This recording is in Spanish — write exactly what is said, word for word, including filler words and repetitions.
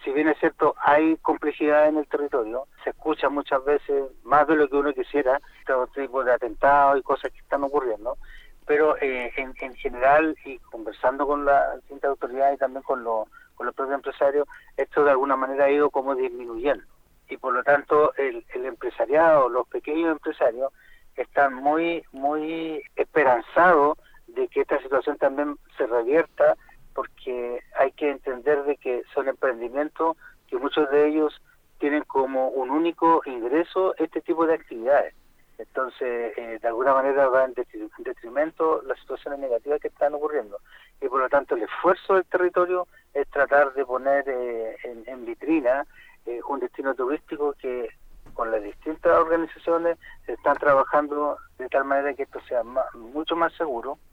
si bien es cierto, hay complejidad en el territorio, se escucha muchas veces, más de lo que uno quisiera, todo tipo de atentados y cosas que están ocurriendo, pero eh, en, en general, y conversando con las distintas autoridades y también con, lo, con los propios empresarios, esto de alguna manera ha ido como disminuyendo. Y por lo tanto, el, el empresariado, los pequeños empresarios, están muy, muy esperanzados de que esta situación también se revierta, porque hay que entender de que son emprendimientos que muchos de ellos tienen como un único ingreso este tipo de actividades. Entonces, eh, de alguna manera va en detrimento las situaciones negativas que están ocurriendo. Y por lo tanto, el esfuerzo del territorio es tratar de poner eh, en, en vitrina eh, un destino turístico que con las distintas organizaciones están trabajando de tal manera que esto sea más, mucho más seguro,